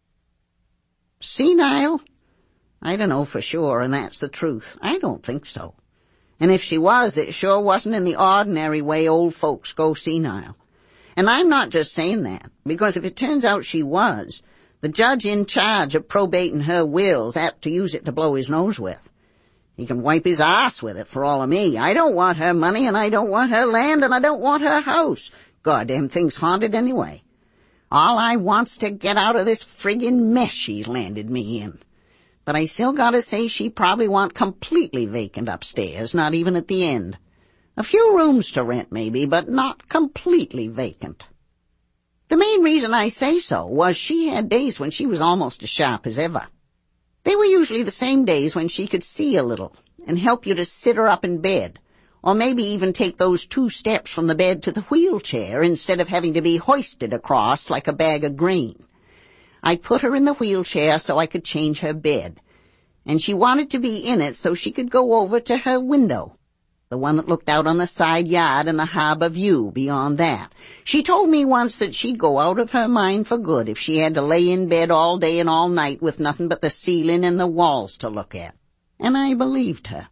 S3: Senile? I don't know for sure, and that's the truth. I don't think so. And if she was, it sure wasn't in the ordinary way old folks go senile. And I'm not just saying that, because if it turns out she was, The judge in charge of probating her will's apt to use it to blow his nose with. He can wipe his ass with it for all of me. I don't want her money, and I don't want her land, and I don't want her house. Goddamn thing's haunted anyway. All I want's to get out of this friggin' mess she's landed me in. But I still gotta say she probably want completely vacant upstairs, not even at the end. A few rooms to rent maybe, but not completely vacant. The main reason I say so was she had days when she was almost as sharp as ever. They were usually the same days when she could see a little and help you to sit her up in bed, or maybe even take those two steps from the bed to the wheelchair instead of having to be hoisted across like a bag of grain. I'd put her in the wheelchair so I could change her bed, and she wanted to be in it so she could go over to her window, the one that looked out on the side yard and the harbor view beyond that. She told me once that she'd go out of her mind for good if she had to lay in bed all day and all night with nothing but the ceiling and the walls to look at, and I believed her.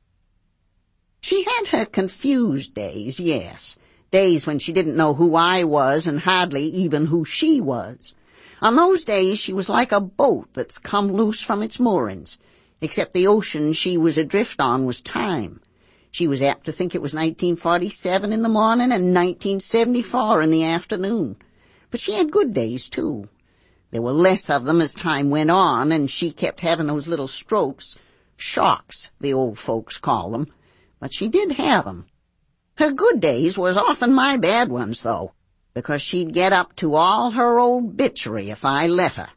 S3: She had her confused days, yes, days when she didn't know who I was and hardly even who she was. On those days she was like a boat that's come loose from its moorings, except the ocean she was adrift on was time. She was apt to think it was nineteen forty-seven in the morning and nineteen seventy-four in the afternoon. But she had good days, too. There were less of them as time went on, and she kept having those little strokes, shocks, the old folks call them. But she did have them. Her good days was often my bad ones, though, because she'd get up to all her old bitchery if I let her.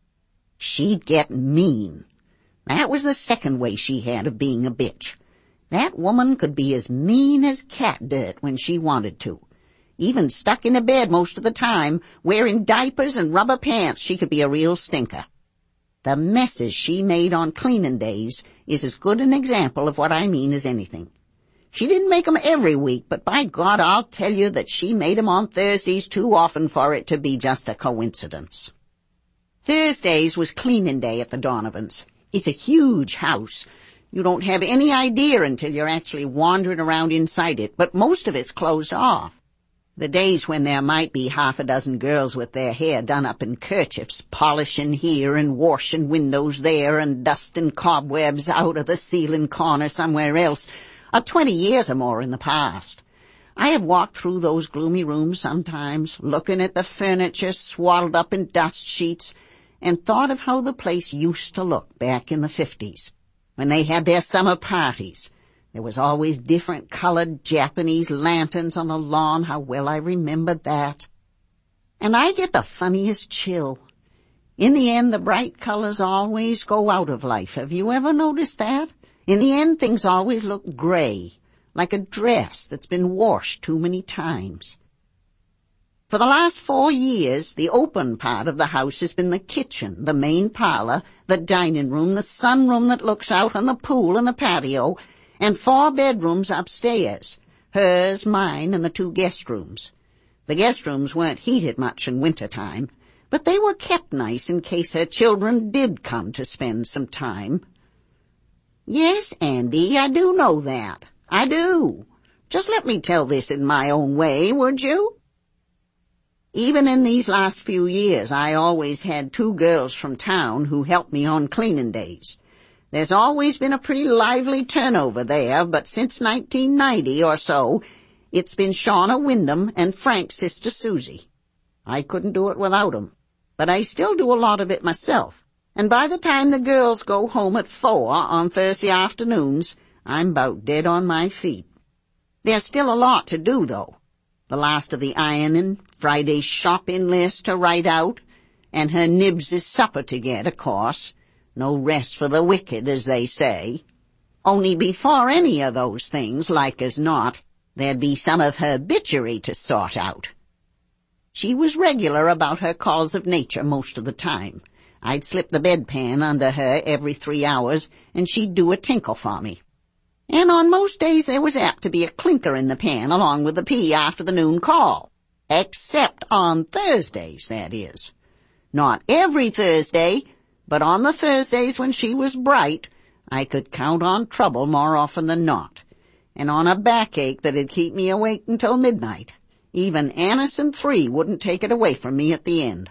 S3: She'd get mean. That was the second way she had of being a bitch. That woman could be as mean as cat dirt when she wanted to. Even stuck in a bed most of the time, wearing diapers and rubber pants, she could be a real stinker. The messes she made on cleaning days is as good an example of what I mean as anything. She didn't make 'em every week, but by God, I'll tell you that she made 'em on Thursdays too often for it to be just a coincidence. Thursdays was cleaning day at the Donovans. It's a huge house. You don't have any idea until you're actually wandering around inside it, but most of it's closed off. The days when there might be half a dozen girls with their hair done up in kerchiefs, polishing here and washing windows there and dusting cobwebs out of the ceiling corner somewhere else, are twenty years or more in the past. I have walked through those gloomy rooms sometimes, looking at the furniture swaddled up in dust sheets, and thought of how the place used to look back in the fifties, when they had their summer parties. There was always different colored Japanese lanterns on the lawn. How well I remembered that. And I get the funniest chill. In the end, the bright colors always go out of life. Have you ever noticed that? In the end, things always look gray, like a dress that's been washed too many times. For the last four years, the open part of the house has been the kitchen, the main parlor, the dining room, the sunroom that looks out on the pool and the patio, and four bedrooms upstairs, hers, mine, and the two guest rooms. The guest rooms weren't heated much in winter time, but they were kept nice in case her children did come to spend some time. Yes, Andy, I do know that. I do. Just let me tell this in my own way, would you? Even in these last few years, I always had two girls from town who helped me on cleaning days. There's always been a pretty lively turnover there, but since nineteen ninety or so, it's been Shauna Wyndham and Frank's sister Susie. I couldn't do it without 'em, but I still do a lot of it myself. And by the time the girls go home at four on Thursday afternoons, I'm about dead on my feet. There's still a lot to do, though. The last of the ironing, Friday's shopping list to write out, and her Nibs' supper to get, of course. No rest for the wicked, as they say. Only before any of those things, like as not, there'd be some of her bitchery to sort out. She was regular about her calls of nature most of the time. I'd slip the bedpan under her every three hours, and she'd do a tinkle for me. And on most days there was apt to be a clinker in the pan along with the pee after the noon call. Except on Thursdays, that is. Not every Thursday, but on the Thursdays when she was bright, I could count on trouble more often than not, and on a backache that'd keep me awake until midnight. Even Anacin three wouldn't take it away from me at the end.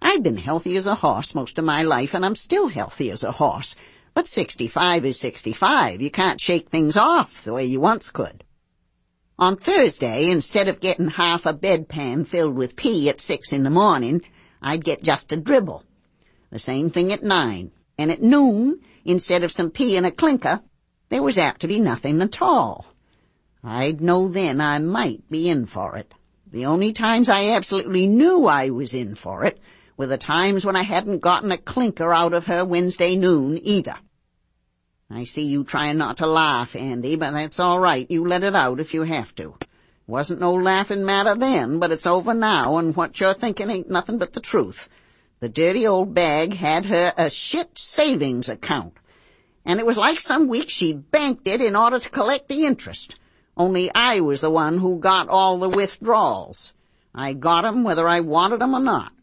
S3: I've been healthy as a horse most of my life, and I'm still healthy as a horse. But sixty-five is sixty-five. You can't shake things off the way you once could. On Thursday, instead of getting half a bedpan filled with pee at six in the morning, I'd get just a dribble. The same thing at nine. And at noon, instead of some pee in a clinker, there was apt to be nothing at all. I'd know then I might be in for it. The only times I absolutely knew I was in for it were the times when I hadn't gotten a clinker out of her Wednesday noon either. I see you trying not to laugh, Andy, but that's all right. You let it out if you have to. Wasn't no laughing matter then, but it's over now, and what you're thinking ain't nothing but the truth. The dirty old bag had her a shit savings account, and it was like some weeks she banked it in order to collect the interest. Only I was the one who got all the withdrawals. I got 'em whether I wanted 'em or not.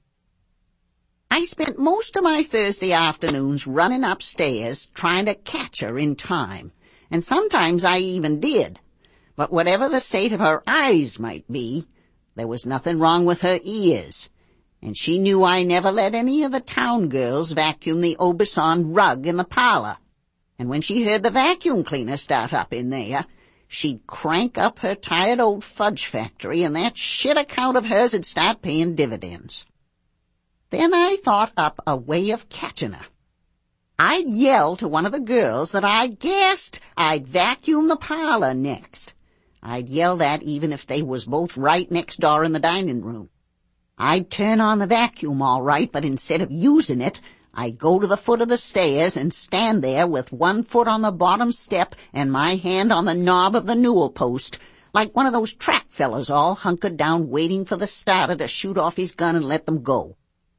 S3: I spent most of my Thursday afternoons running upstairs trying to catch her in time, and sometimes I even did. But whatever the state of her eyes might be, there was nothing wrong with her ears, and she knew I never let any of the town girls vacuum the Aubusson rug in the parlor. And when she heard the vacuum cleaner start up in there, she'd crank up her tired old fudge factory, and that shit account of hers would start paying dividends. Then I thought up a way of catching her. I'd yell to one of the girls that I guessed I'd vacuum the parlor next. I'd yell that even if they was both right next door in the dining room. I'd turn on the vacuum all right, but instead of using it, I'd go to the foot of the stairs and stand there with one foot on the bottom step and my hand on the knob of the newel post, like one of those track fellas all hunkered down waiting for the starter to shoot off his gun and let them go.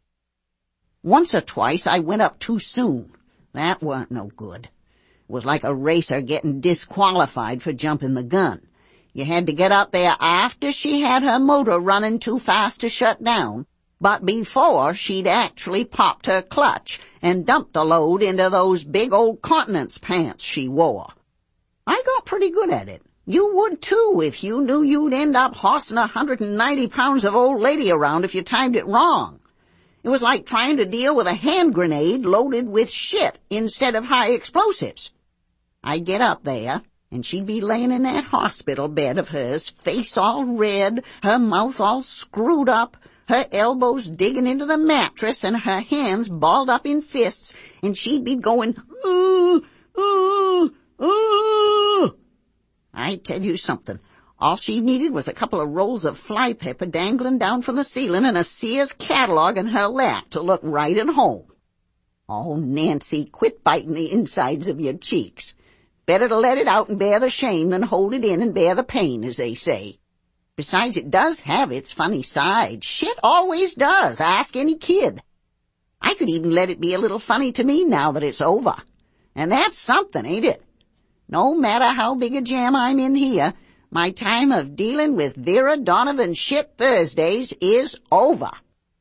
S3: Once or twice I went up too soon. That weren't no good. It was like a racer getting disqualified for jumping the gun. You had to get up there after she had her motor running too fast to shut down, but before she'd actually popped her clutch and dumped a load into those big old continence pants she wore. I got pretty good at it. You would too if you knew you'd end up hossing a hundred and ninety pounds of old lady around if you timed it wrong. It was like trying to deal with a hand grenade loaded with shit instead of high explosives. I'd get up there, and she'd be laying in that hospital bed of hers, face all red, her mouth all screwed up, her elbows digging into the mattress, and her hands balled up in fists, and she'd be going, ooh, ooh, ooh. I tell you something. All she needed was a couple of rolls of fly paper dangling down from the ceiling and a Sears catalog in her lap to look right at home. Oh, Nancy, quit biting the insides of your cheeks. Better to let it out and bear the shame than hold it in and bear the pain, as they say. Besides, it does have its funny side. Shit always does. Ask any kid. I could even let it be a little funny to me now that it's over. And that's something, ain't it? No matter how big a jam I'm in here, my time of dealing with Vera Donovan shit Thursdays is over.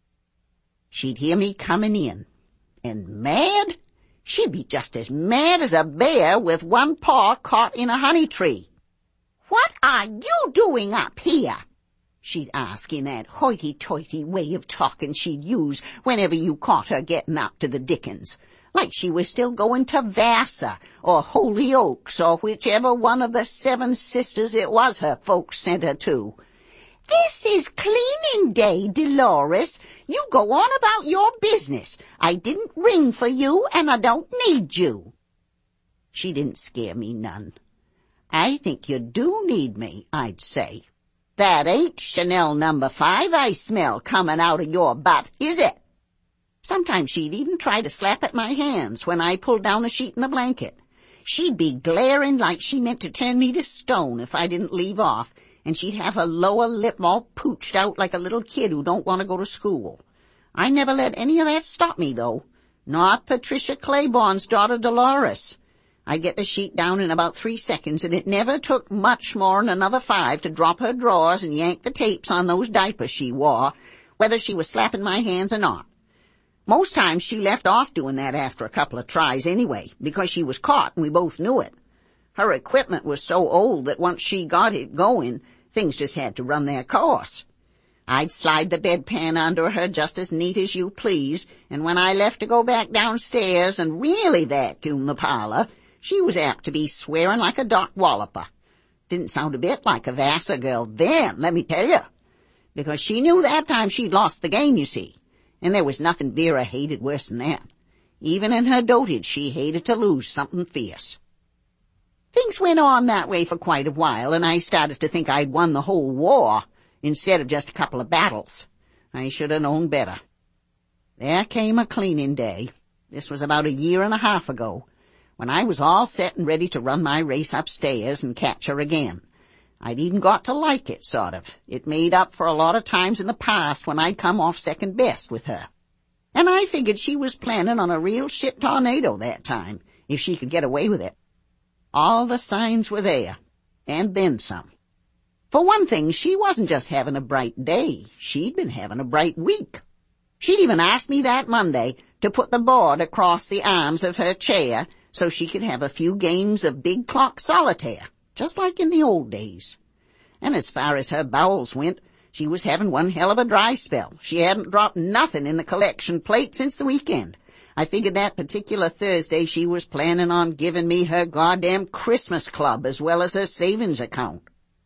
S3: She'd hear me coming in. And mad? She'd be just as mad as a bear with one paw caught in a honey tree. What are you doing up here? She'd ask in that hoity-toity way of talking she'd use whenever you caught her getting up to the dickens. Like she was still going to Vassar or Hollyoaks or whichever one of the seven sisters it was her folks sent her to. This is cleaning day, Dolores. You go on about your business. I didn't ring for you, and I don't need you. She didn't scare me none. I think you do need me, I'd say. That ain't Chanel number five I smell coming out of your butt, is it? Sometimes she'd even try to slap at my hands when I pulled down the sheet in the blanket. She'd be glaring like she meant to turn me to stone if I didn't leave off, and she'd have her lower lip all pooched out like a little kid who don't want to go to school. I never let any of that stop me, though. Not Patricia Claiborne's daughter Dolores. I get the sheet down in about three seconds, and it never took much more than another five to drop her drawers and yank the tapes on those diapers she wore, whether she was slapping my hands or not. Most times she left off doing that after a couple of tries anyway, because she was caught and we both knew it. Her equipment was so old that once she got it going, things just had to run their course. I'd slide the bedpan under her just as neat as you please, and when I left to go back downstairs and really vacuum the parlor, she was apt to be swearing like a dock walloper. Didn't sound a bit like a Vassar girl then, let me tell you. Because she knew that time she'd lost the game, you see. And there was nothing Vera hated worse than that. Even in her dotage, she hated to lose something fierce. Things went on that way for quite a while, and I started to think I'd won the whole war, instead of just a couple of battles. I should have known better. There came a cleaning day. This was about a year and a half ago, when I was all set and ready to run my race upstairs and catch her again. I'd even got to like it, sort of. It made up for a lot of times in the past when I'd come off second best with her. And I figured she was planning on a real shit tornado that time, if she could get away with it. All the signs were there, and then some. For one thing, she wasn't just having a bright day. She'd been having a bright week. She'd even asked me that Monday to put the board across the arms of her chair so she could have a few games of big clock solitaire, just like in the old days. And as far as her bowels went, she was having one hell of a dry spell. She hadn't dropped nothing in the collection plate since the weekend. I figured that particular Thursday she was planning on giving me her goddamn Christmas club as well as her savings account.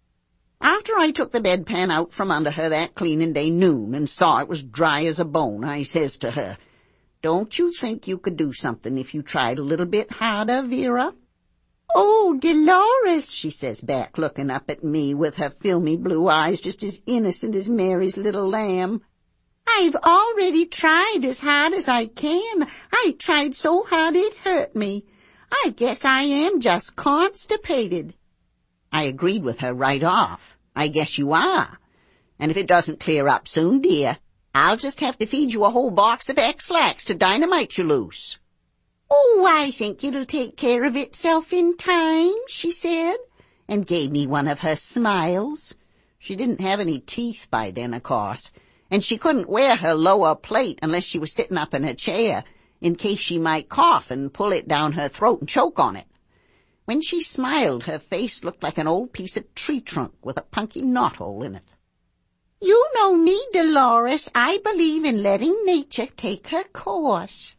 S3: After I took the bedpan out from under her that cleaning day noon and saw it was dry as a bone, I says to her, "Don't you think you could do something if you tried a little bit harder, Vera?" "Oh, Dolores," she says back, looking up at me with her filmy blue eyes just as innocent as Mary's little lamb. "I've already tried as hard as I can. I tried so hard it hurt me. I guess I am just constipated." I agreed with her right off. "I guess you are. And if it doesn't clear up soon, dear, I'll just have to feed you a whole box of X-Lax to dynamite you loose." "Oh, I think it'll take care of itself in time," she said, and gave me one of her smiles. She didn't have any teeth by then, of course, and she couldn't wear her lower plate unless she was sitting up in her chair, in case she might cough and pull it down her throat and choke on it. When she smiled, her face looked like an old piece of tree trunk with a punky knothole in it. "You know me, Dolores. I believe in letting nature take her course."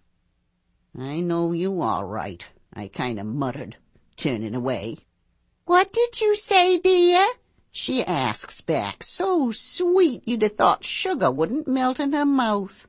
S3: "I know you all right," I kind of muttered, turning away. "What did you say, dear?" she asks back, so sweet you'd have thought sugar wouldn't melt in her mouth.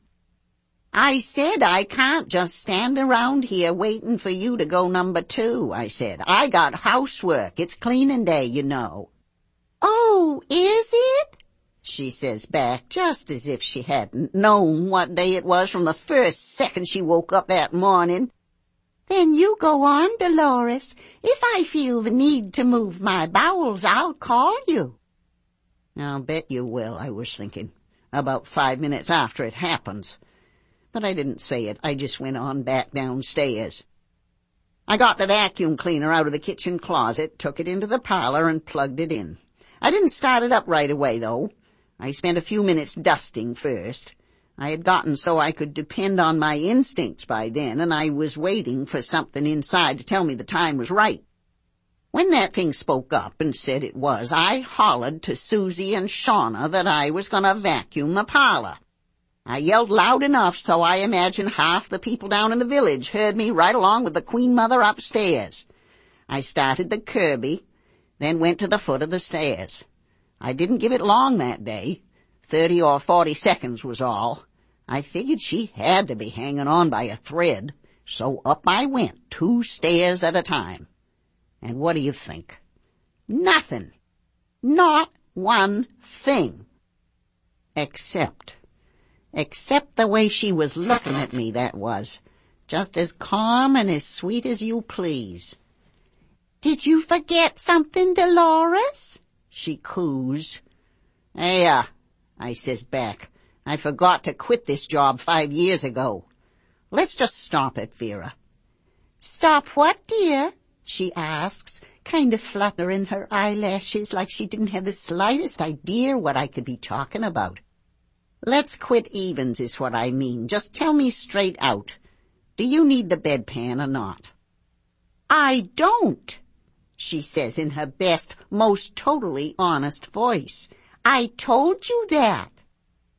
S3: "I said I can't just stand around here waiting for you to go number two," I said. "I got housework. It's cleaning day, you know." "Oh, is it?" she says back, just as if she hadn't known what day it was from the first second she woke up that morning. "Then you go on, Dolores. If I feel the need to move my bowels, I'll call you." "I'll bet you will," I was thinking, about five minutes after it happens. But I didn't say it. I just went on back downstairs. I got the vacuum cleaner out of the kitchen closet, took it into the parlor, and plugged it in. I didn't start it up right away, though. I spent a few minutes dusting first. I had gotten so I could depend on my instincts by then, and I was waiting for something inside to tell me the time was right. When that thing spoke up and said it was, I hollered to Susie and Shauna that I was going to vacuum the parlor. I yelled loud enough so I imagine half the people down in the village heard me right along with the Queen Mother upstairs. I started the Kirby, then went to the foot of the stairs. I didn't give it long that day. Thirty or forty seconds was all. I figured she had to be hanging on by a thread, so up I went, two stairs at a time. And what do you think? Nothing. Not one thing. Except... Except the way she was looking at me, that was. Just as calm and as sweet as you please. "Did you forget something, Dolores?" she coos. "Yeah," I says back. "I forgot to quit this job five years ago. Let's just stop it, Vera." "Stop what, dear?" she asks, kind of fluttering her eyelashes like she didn't have the slightest idea what I could be talking about. "Let's quit evens is what I mean. Just tell me straight out. Do you need the bedpan or not?" "I don't," she says in her best, most totally honest voice. "I told you that."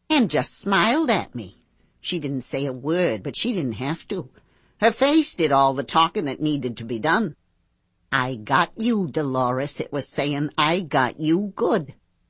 S3: and just smiled at me. She didn't say a word, but she didn't have to. Her face did all the talking that needed to be done. "I got you, Dolores," it was saying. "I got you good."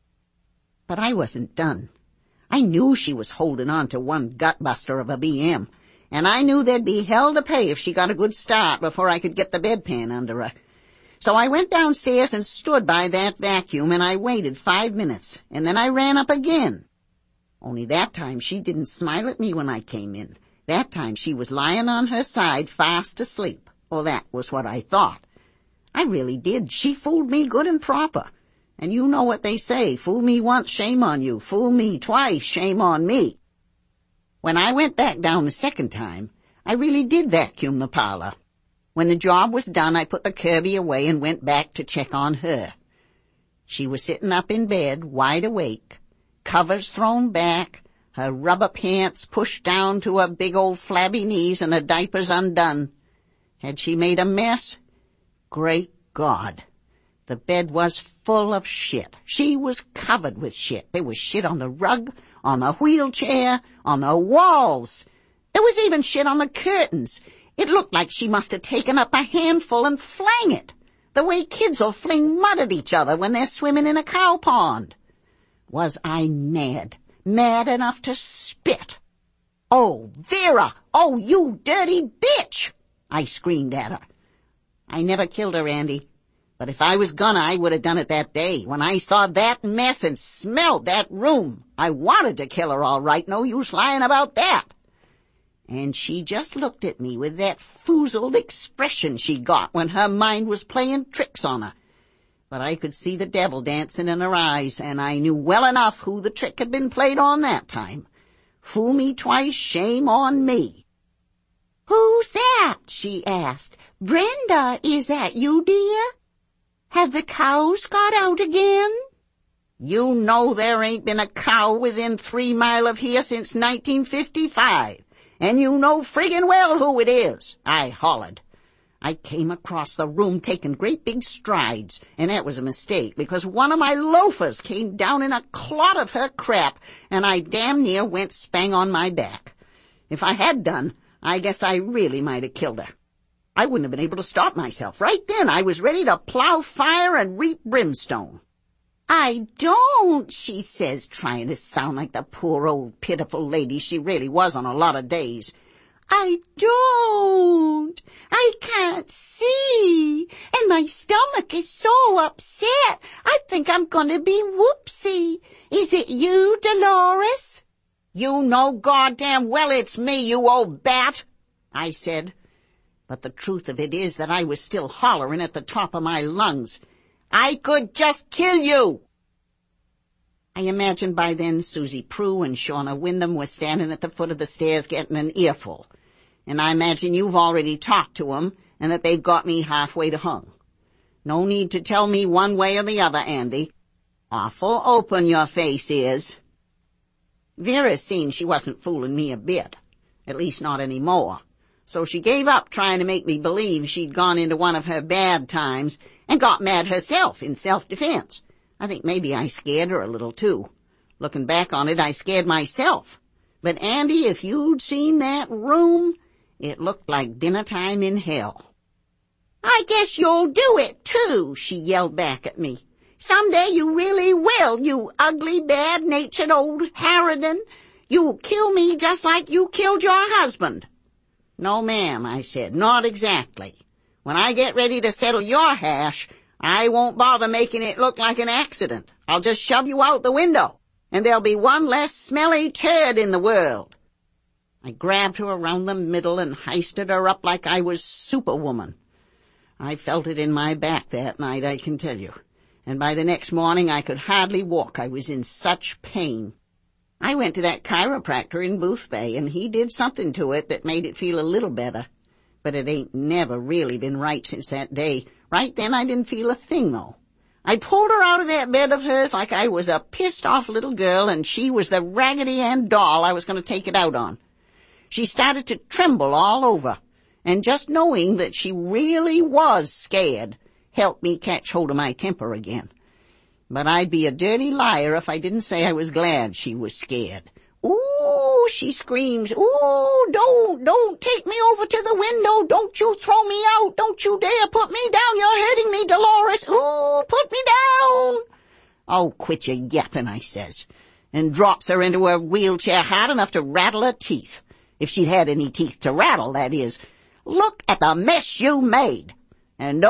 S3: But I wasn't done. I knew she was holding on to one gutbuster of a B M, and I knew there'd be hell to pay if she got a good start before I could get the bedpan under her. So I went downstairs and stood by that vacuum, and I waited five minutes, and then I ran up again. Only that time she didn't smile at me when I came in. That time she was lying on her side fast asleep. Or that was what I thought. I really did. She fooled me good and proper. And you know what they say, fool me once, shame on you. Fool me twice, shame on me. When I went back down the second time, I really did vacuum the parlor. When the job was done, I put the Kirby away and went back to check on her. She was sitting up in bed, wide awake, covers thrown back, her rubber pants pushed down to her big old flabby knees and her diapers undone. Had she made a mess? Great God. The bed was full of shit. She was covered with shit. There was shit on the rug, on the wheelchair, on the walls. There was even shit on the curtains. It looked like she must have taken up a handful and flang it, the way kids'll fling mud at each other when they're swimming in a cow pond. Was I mad, mad enough to spit? "Oh, Vera! Oh, you dirty bitch!" I screamed at her. I never killed her, Andy. But if I was gonna, I would have done it that day. When I saw that mess and smelled that room, I wanted to kill her all right. No use lying about that. And she just looked at me with that foozled expression she got when her mind was playing tricks on her. But I could see the devil dancing in her eyes, and I knew well enough who the trick had been played on that time. Fool me twice, shame on me. "Who's that?" she asked. "Brenda, is that you, dear? Have the cows got out again?" "You know there ain't been a cow within three mile of here since nineteen fifty-five. And you know friggin' well who it is," I hollered. I came across the room taking great big strides, and that was a mistake, because one of my loafers came down in a clot of her crap, and I damn near went spang on my back. If I had done, I guess I really might have killed her. I wouldn't have been able to stop myself. Right then, I was ready to plow fire and reap brimstone. "I don't," she says, trying to sound like the poor old pitiful lady she really was on a lot of days. "I don't. I can't see. And my stomach is so upset. I think I'm going to be whoopsie. Is it you, Dolores?" "You know goddamn well it's me, you old bat," I said. But the truth of it is that I was still hollering at the top of my lungs. "I could just kill you." I imagine by then Susie Prue and Shauna Wyndham were standing at the foot of the stairs getting an earful. And I imagine you've already talked to 'em and that they've got me halfway to hung. No need to tell me one way or the other, Andy. Awful open your face is. Vera seen she wasn't fooling me a bit. At least not any more. So she gave up trying to make me believe she'd gone into one of her bad times and got mad herself in self-defense. I think maybe I scared her a little, too. Looking back on it, I scared myself. But, Andy, if you'd seen that room, it looked like dinner time in hell. "I guess you'll do it, too," she yelled back at me. "Someday you really will, you ugly, bad-natured old harridan. You'll kill me just like you killed your husband." "No, ma'am," I said, "not exactly. When I get ready to settle your hash, I won't bother making it look like an accident. I'll just shove you out the window, and there'll be one less smelly turd in the world." I grabbed her around the middle and heisted her up like I was Superwoman. I felt it in my back that night, I can tell you. And by the next morning I could hardly walk. I was in such pain. I went to that chiropractor in Boothbay, and he did something to it that made it feel a little better. But it ain't never really been right since that day. Right then I didn't feel a thing, though. I pulled her out of that bed of hers like I was a pissed-off little girl, and she was the Raggedy Ann doll I was going to take it out on. She started to tremble all over, and just knowing that she really was scared helped me catch hold of my temper again. But I'd be a dirty liar if I didn't say I was glad she was scared. Ooh, she screams. Ooh, don't, don't take me over to the window. Don't you throw me out. Don't you dare put me down. You're hurting me, Dolores. Ooh, put me down. Oh, quit your yapping, I says, and drops her into her wheelchair hard enough to rattle her teeth. If she'd had any teeth to rattle, that is. Look at the mess you made. And